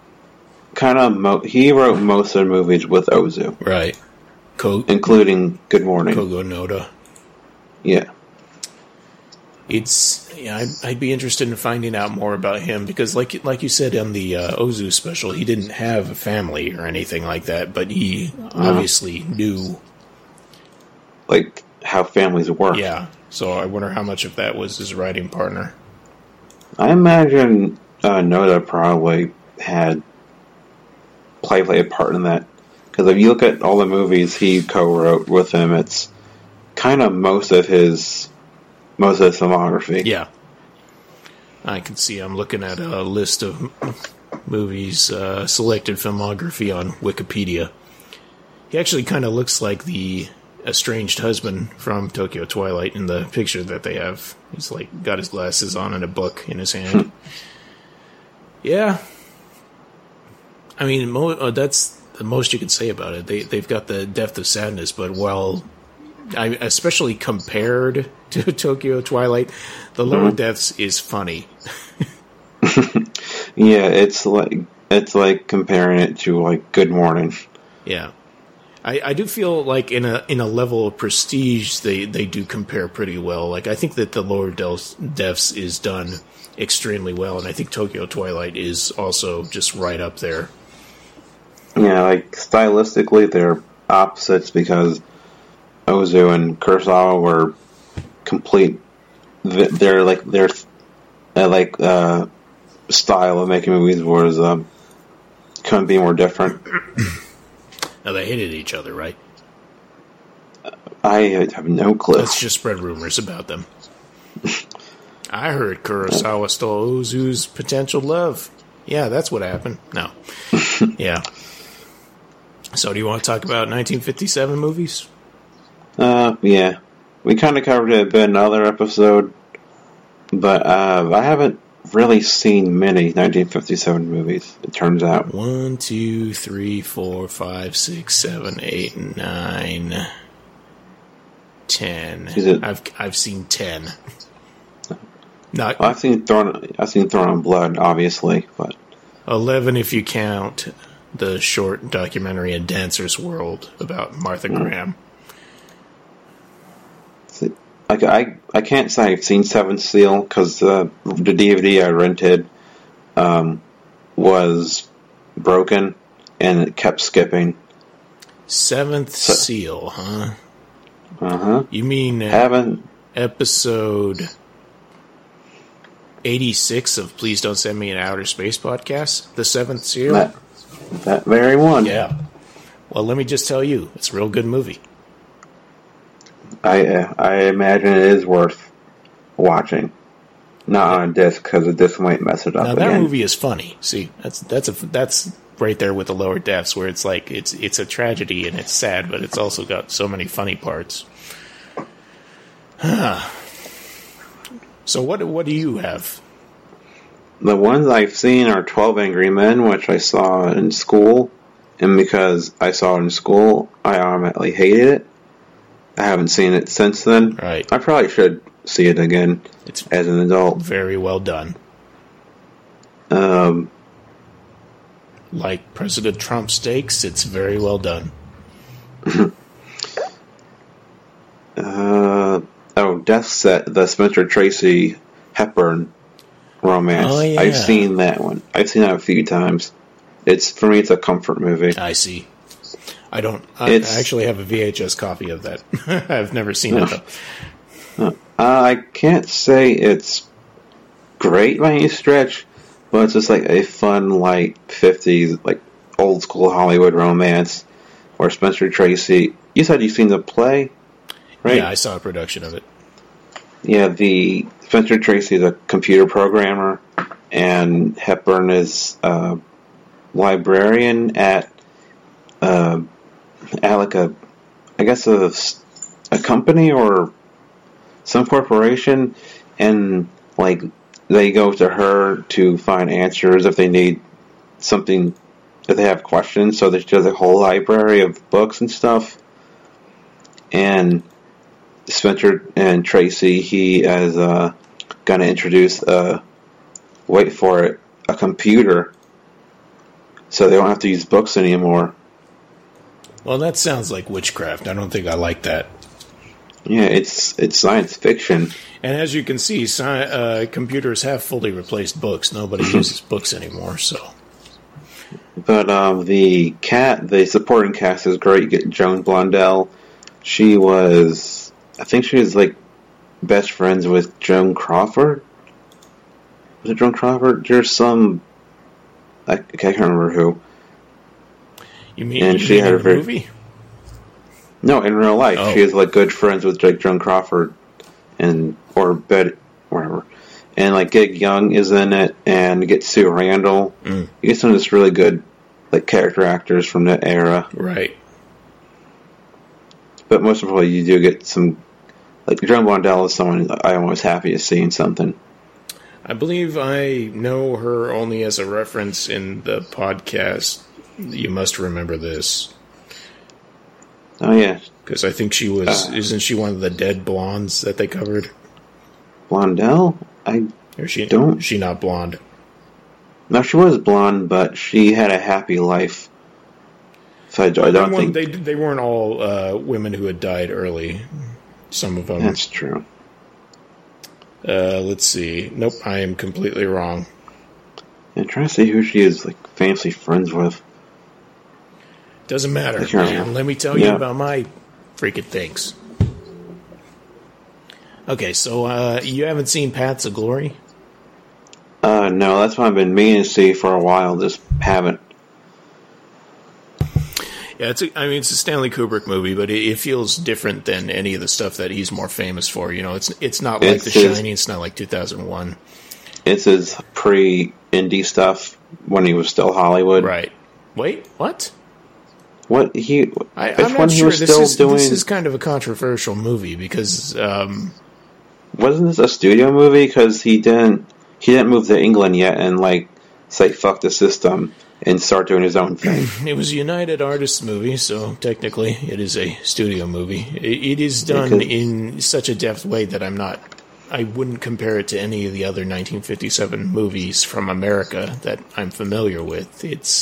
he wrote most of the movies with Ozu, right? Including Good Morning, Kogo Noda. Yeah. I'd be interested in finding out more about him because, like you said on the Ozu special, he didn't have a family or anything like that, but he obviously knew, like, how families work. Yeah, so I wonder how much of that was his writing partner. I imagine Noda probably had played a part in that, because if you look at all the movies he co-wrote with him, it's kind of most of his filmography. Yeah. I can see I'm looking at a list of movies, selected filmography on Wikipedia. He actually kind of looks like the estranged husband from Tokyo Twilight in the picture that they have. He's like got his glasses on and a book in his hand. Yeah. I mean, that's the most you can say about it. They've got the depth of sadness, but especially compared to Tokyo Twilight, the Lower Depths is funny. Yeah, it's like comparing it to like Good Morning. Yeah, I do feel like in a level of prestige, they do compare pretty well. Like I think that the Lower Depths is done extremely well, and I think Tokyo Twilight is also just right up there. Yeah, like stylistically, they're opposites because Ozu and Kurosawa were complete. Their style of making movies was couldn't be more different. Now they hated each other, right? I have no clue. Let's just spread rumors about them. I heard Kurosawa stole Ozu's potential love. Yeah, that's what happened. No. Yeah. So do you want to talk about 1957 movies? Yeah. We kind of covered it a bit in another episode, but I haven't really seen many 1957 movies, it turns out. 1, 2, 3, 4, 5, 6, 7, 8, 9, 10. I've seen 10. Not, I've seen Throne of Blood, obviously, but 11 if you count the short documentary A Dancer's World about Martha Graham. I can't say I've seen Seventh Seal because the DVD I rented was broken and it kept skipping. Seventh Seal, huh? Uh-huh. You mean episode 86 of Please Don't Send Me an Outer Space podcast? The Seventh Seal? That very one. Yeah. Well, let me just tell you, it's a real good movie. I imagine it is worth watching. Not on a disc, because the disc might mess it up now, that again. movie is funny. See, that's right there with the Lower Depths, where it's like it's a tragedy and it's sad, but it's also got so many funny parts. So what do you have? The ones I've seen are 12 Angry Men, which I saw in school, and because I saw it in school, I automatically hated it. I haven't seen it since then. Right. I probably should see it again as an adult. Very well done. Like President Trump stakes, it's very well done. Death Set, the Spencer Tracy Hepburn romance. Oh, yeah. I've seen that one. I've seen that a few times. For me, it's a comfort movie. I see. I actually have a VHS copy of that. I've never seen it, though. I can't say it's great by any stretch, but it's just like a fun, like, 50s, like, old school Hollywood romance where Spencer Tracy... You said you've seen the play, right? Yeah, I saw a production of it. Yeah, Spencer Tracy is a computer programmer, and Hepburn is a librarian at like a company or some corporation, and like they go to her to find answers if they need something, if they have questions. So she does a whole library of books and stuff. And Spencer and Tracy, he is going to introduce wait for it, a computer, so they don't have to use books anymore. Well, that sounds like witchcraft. I don't think I like that. Yeah, it's science fiction. And as you can see, computers have fully replaced books. Nobody uses books anymore, so. But the supporting cast is great. You get Joan Blondell. I think she was like best friends with Joan Crawford. Was it Joan Crawford? There's some, I can't remember who. You mean in the movie? No, in real life, she is like good friends with like Joan Crawford, or Betty, whatever. And like Gig Young is in it, and you get Sue Randall. You get some of this really good like character actors from that era, right? But most of all, you do get some like Joan Blondell is someone I'm always happy to see in something. I believe I know her only as a reference in the podcast. You Must Remember This. Oh, yeah. Because I think she was... isn't she one of the dead blondes that they covered? Blondell? Is she not blonde? No, she was blonde, but she had a happy life. So I don't think... They weren't all women who had died early. Some of them. That's true. Let's see. Nope, I am completely wrong. I'm trying to see who she is like famously friends with. Doesn't matter. Let me tell you about my freaking things. Okay, so you haven't seen Paths of Glory? No, that's what I've been meaning to see for a while. Just haven't. Yeah, it's a Stanley Kubrick movie, but it feels different than any of the stuff that he's more famous for. You know, it's not like The Shining. It's not like 2001. It's his pre-indie stuff when he was still Hollywood. Right. Wait, what? I'm not sure. This is kind of a controversial movie because wasn't this a studio movie? Because he didn't move to England yet and like say fuck the system and start doing his own thing. It was a United Artists movie, so technically it is a studio movie. It is done in such a deft way that I wouldn't compare it to any of the other 1957 movies from America that I'm familiar with.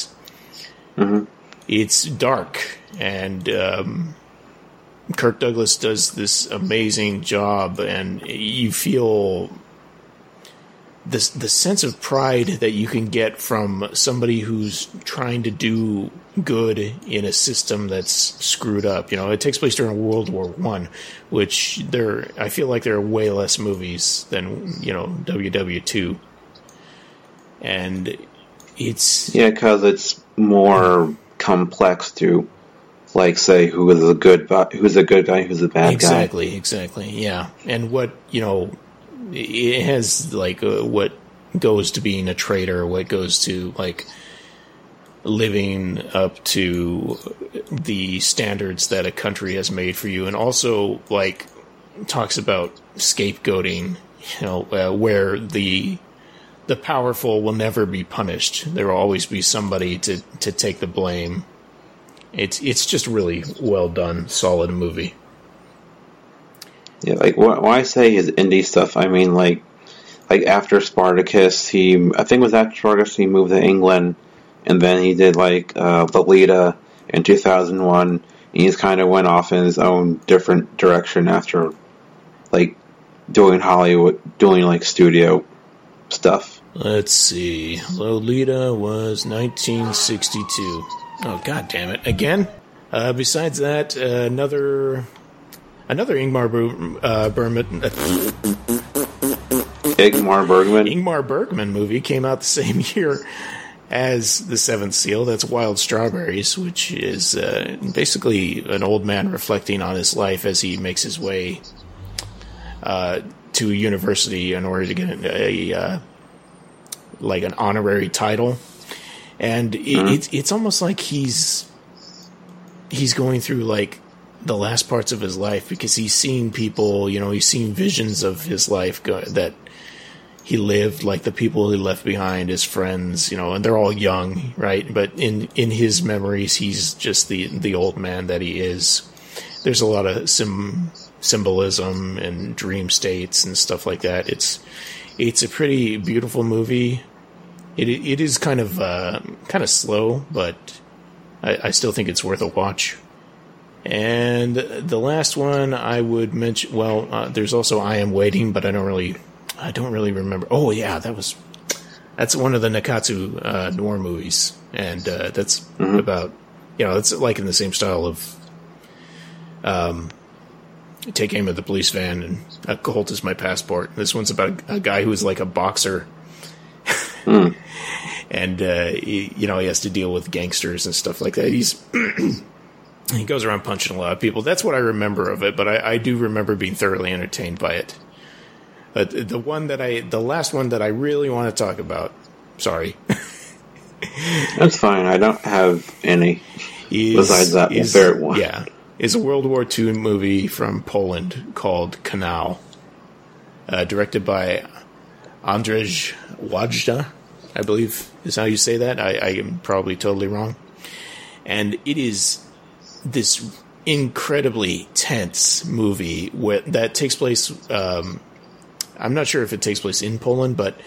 It's dark, and Kirk Douglas does this amazing job, and you feel the sense of pride that you can get from somebody who's trying to do good in a system that's screwed up. You know, it takes place during World War I, which I feel like there are way less movies than, WW2. And it's... Yeah, because it's more complex to, like, say who's a good guy, who's a bad guy. Exactly, yeah. And what, it has, like, what goes to being a traitor, what goes to, like, living up to the standards that a country has made for you, and also, like, talks about scapegoating, where the powerful will never be punished. There will always be somebody to take the blame. It's just really well done, solid movie. Yeah, like when I say his indie stuff, I mean like after Spartacus, he moved to England, and then he did like Lolita in 2001. And he just kind of went off in his own different direction after like doing like studio stuff. Let's see. Lolita was 1962. Oh, God damn it. Again? Besides that, another Ingmar Bergman... Ingmar Bergman movie came out the same year as The Seventh Seal. That's Wild Strawberries, which is basically an old man reflecting on his life as he makes his way to university in order to get an honorary title. And it's almost like he's going through like the last parts of his life, because he's seen people, he's seen visions of his life that he lived, like the people he left behind, his friends, and they're all young, right? But in his memories, he's just the old man that he is. There's a lot of symbolism and dream states and stuff like that. It's a pretty beautiful movie. It is kind of slow, but I still think it's worth a watch. And the last one I would mention, there's also I Am Waiting, but I don't really remember. Oh yeah, that's one of the Nakatsu noir movies, and that's about, it's like in the same style of Take Aim at the Police Van and A Colt Is My Passport. This one's about a guy who's like a boxer. And he has to deal with gangsters and stuff like that. He goes around punching a lot of people. That's what I remember of it, but I do remember being thoroughly entertained by it. But the last one that I really want to talk about, sorry. That's fine. I don't have any besides that favorite one. Yeah, is a World War II movie from Poland called Kanał, directed by Andrzej Wajda, I believe is how you say that. I am probably totally wrong. And it is this incredibly tense movie that takes place. I'm not sure if it takes place in Poland, but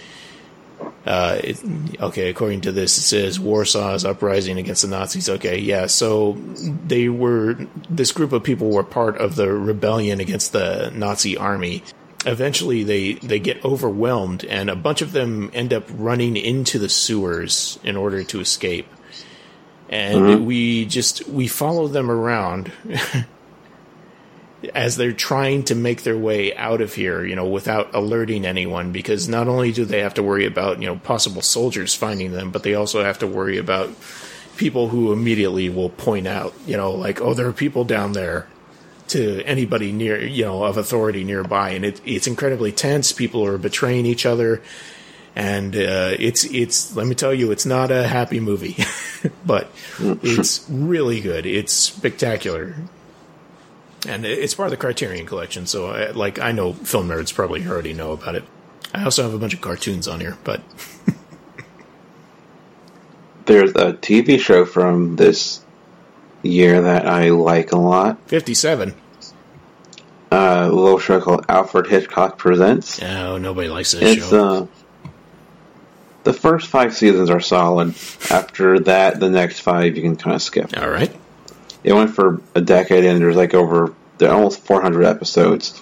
according to this, it says Warsaw's uprising against the Nazis. Okay, yeah. So this group of people were part of the rebellion against the Nazi army. Eventually, they get overwhelmed, and a bunch of them end up running into the sewers in order to escape. And we follow them around as they're trying to make their way out of here, without alerting anyone, because not only do they have to worry about, possible soldiers finding them, but they also have to worry about people who immediately will point out, like, oh, there are people down there, to anybody near, of authority nearby. And it's incredibly tense. People are betraying each other. And it's let me tell you, it's not a happy movie, but it's really good. It's spectacular. And it's part of the Criterion Collection, so I know film nerds probably already know about it. I also have a bunch of cartoons on here, but... There's a TV show from this year that I like a lot. 57. A little show called Alfred Hitchcock Presents. Oh, nobody likes this show. The first 5 seasons are solid. After that, the next 5 you can kind of skip. All right. It went for a decade, and there's there are almost 400 episodes.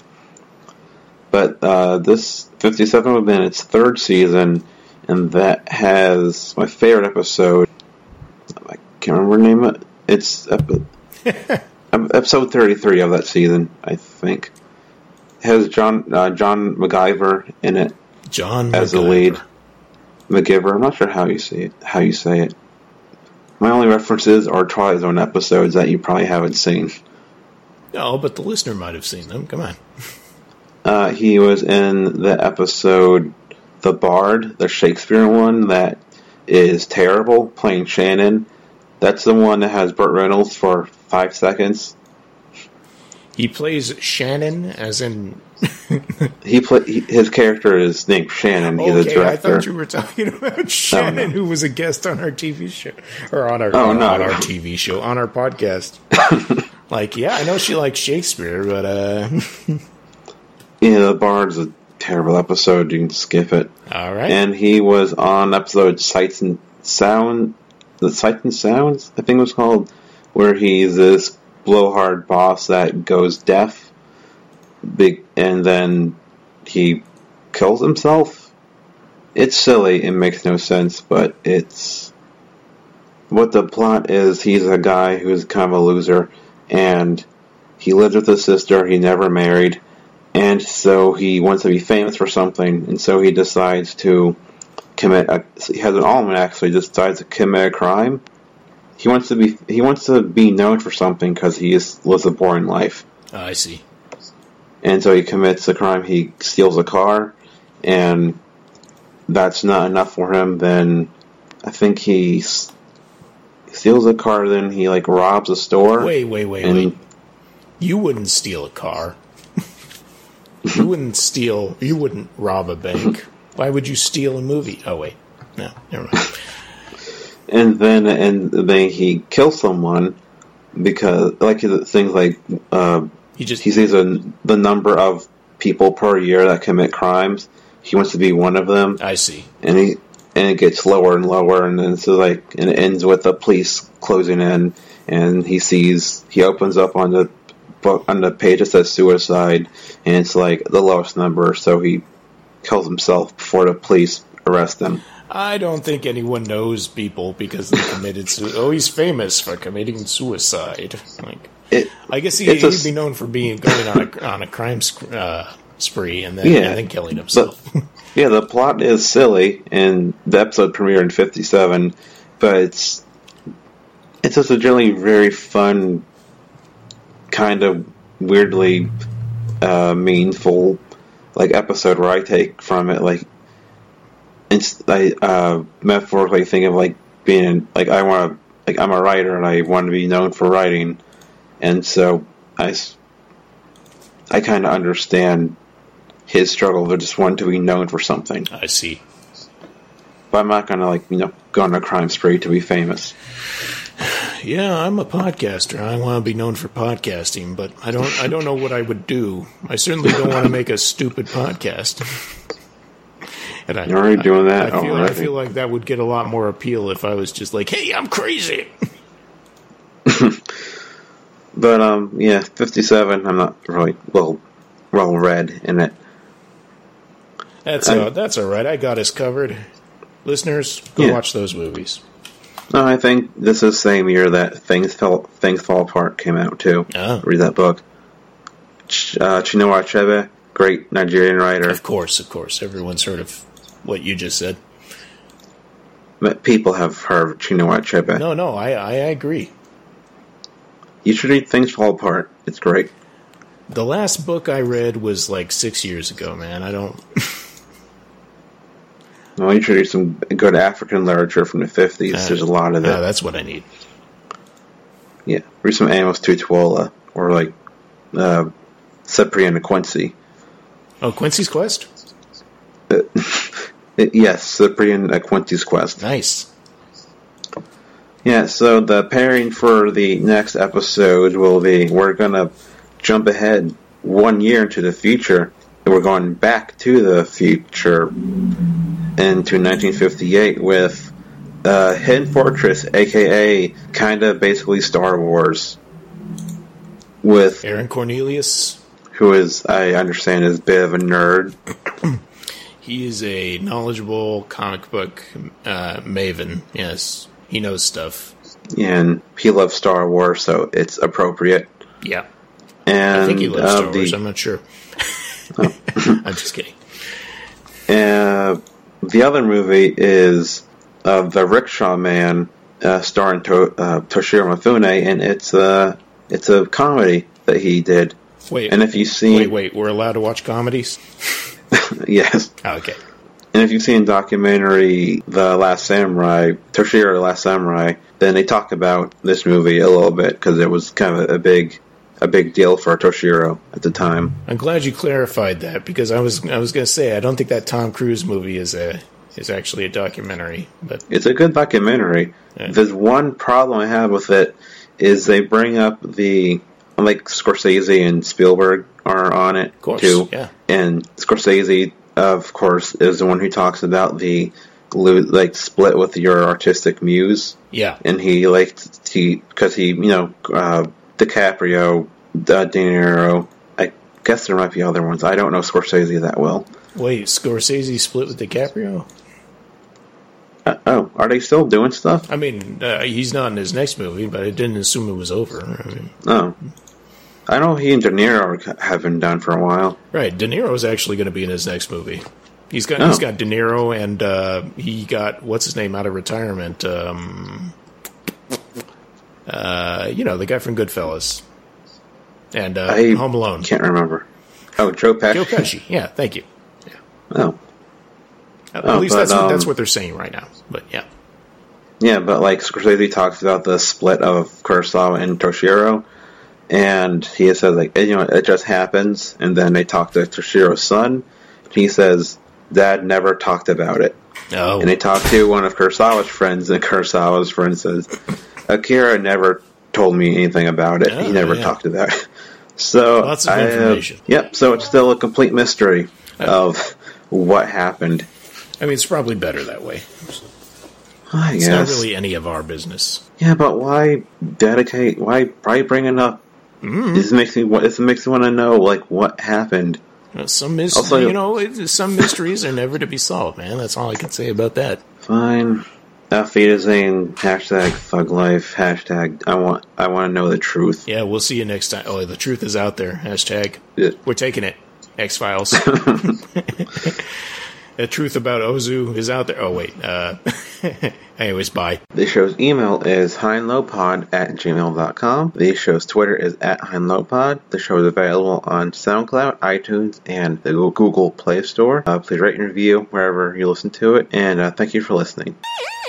But this 57 would have been its 3rd season, and that has my favorite episode. I can't remember the name of it. It's episode 33 of that season, I think. It has John MacGyver in it. John as MacGyver. the lead. MacGyver. I'm not sure how you say it. My only references are Twilight Zone episodes that you probably haven't seen. No, but the listener might have seen them. Come on. He was in the episode The Bard, the Shakespeare one that is terrible, playing Shannon. That's the one that has Burt Reynolds for 5 seconds. He plays Shannon, as in... his character is named Shannon. He's a director. I thought you were talking about Shannon, who was a guest on our TV show. Or on our TV show, on our podcast. I know she likes Shakespeare, but... The Bard's a terrible episode. You can skip it. All right. And he was on episode Sights and Sounds, I think it was called, where he's this blowhard boss that goes deaf, and then he kills himself. It's silly, it makes no sense, but it's... What the plot is, he's a guy who's kind of a loser, and he lives with his sister, he never married, and so he wants to be famous for something, and so he decides to he has an almanac, so he decides to commit a crime. He wants to be known for something because he lives a boring life. Oh, I see. And so he commits a crime. He steals a car, and that's not enough for him. Then I think he steals a car. Then he robs a store. Wait. You wouldn't steal a car. You wouldn't rob a bank. Why would you steal a movie? Oh wait, no, never mind. And then he kills someone because things like he sees the number of people per year that commit crimes. He wants to be one of them. I see. And and it gets lower and lower, and then so like, and it ends with the police closing in, and he opens up on the book, on the page that says suicide, and it's like the lowest number, so he kills himself before the police arrest him. I don't think anyone knows people because they committed suicide. Oh, he's famous for committing suicide. Like, I guess he'd be known for going on a crime spree and then killing himself. But, yeah, the plot is silly, and the episode premiered in 1957, but it's just a generally very fun, kind of weirdly meaningful like episode where I take from it like metaphorically think of like being like I'm a writer and I want to be known for writing, and so I kind of understand his struggle to just want to be known for something. I see. But I'm not gonna go on a crime spree to be famous. Yeah, I'm a podcaster. I want to be known for podcasting, but I don't know what I would do. I certainly don't want to make a stupid podcast. And You're already doing that. I feel like that would get a lot more appeal if I was just like, "Hey, I'm crazy." But 57. I'm not really well read in it. That's all right. I got us covered. Listeners, go watch those movies. No, I think this is the same year that Things Fall Apart came out too. Oh. Read that book. Chinua Achebe, great Nigerian writer. Of course. Everyone's heard of what you just said. But people have heard of Chinua Achebe. No, I agree. You should read Things Fall Apart. It's great. The last book I read was like 6 years ago, man. I don't... Well, you should read some good African literature from the 50s. There's a lot of it. That's what I need. Yeah. Read some Amos Tutuola or like Cyprian Quincy. Oh, Quincy's Quest? Yes, Cyprian Quincy's Quest. Nice. Yeah, so the pairing for the next episode will be, we're going to jump ahead 1 year into the future, and we're going back to the future into 1958 with Hidden Fortress, a.k.a. kind of basically Star Wars, with Aaron Cornelius, who is, I understand, is a bit of a nerd. He is a knowledgeable comic book maven. Yes, he knows stuff. And he loves Star Wars, so it's appropriate. Yeah. And I think he loves Star Wars, I'm not sure. Oh. I'm just kidding. The other movie is The Rickshaw Man, starring Toshiro Mifune, and it's a comedy that he did. Wait, and if you've seen... Wait, we're allowed to watch comedies? Yes. Oh, okay. And if you've seen documentary The Last Samurai, Toshiro The Last Samurai, then they talk about this movie a little bit, because it was kind of a big deal for Toshiro at the time. I'm glad you clarified that, because I was going to say I don't think that Tom Cruise movie is actually a documentary, but it's a good documentary. Yeah. There's one problem I have with it is they bring up like Scorsese and Spielberg are on it, of course, too. Yeah. And Scorsese, of course, is the one who talks about the split with your artistic muse. Yeah. And because DiCaprio, De Niro, I guess there might be other ones. I don't know Scorsese that well. Wait, Scorsese split with DiCaprio? Are they still doing stuff? I mean, he's not in his next movie, but I didn't assume it was over. I know he and De Niro have been done for a while. Right, De Niro's actually going to be in his next movie. He's got De Niro, and he got, what's his name, out of retirement. The guy from Goodfellas. And Home Alone. Can't remember. Oh, Joe Pesci? Joe Pesci, yeah, thank you. Yeah. Oh. At least that's what they're saying right now, but yeah. Yeah, but like Scorsese talks about the split of Kurosawa and Toshiro, and he says it just happens, and then they talk to Toshiro's son, and he says, Dad never talked about it. Oh. And they talk to one of Kurosawa's friends, and Kurosawa's friend says, Akira never told me anything about it. He never talked about it. So lots of information. So it's still a complete mystery of what happened. I mean, it's probably better that way. I It's guess. not really any of our business. Yeah, but why dedicate? Why bring it up? This makes me want to know like what happened. Some Also- some mysteries are never to be solved, man. That's all I can say about that. Fine. Wiedersehen, hashtag thug life, hashtag I want to know the truth. Yeah, we'll see you next time. Oh, the truth is out there. Hashtag. Yeah. We're taking it. X-Files. The truth about Ozu is out there. Oh, wait. Anyways, bye. The show's email is heinlowpod@gmail.com. The show's Twitter is @heinlowpod. The show is available on SoundCloud, iTunes, and the Google Play Store. Please rate and review wherever you listen to it. And thank you for listening.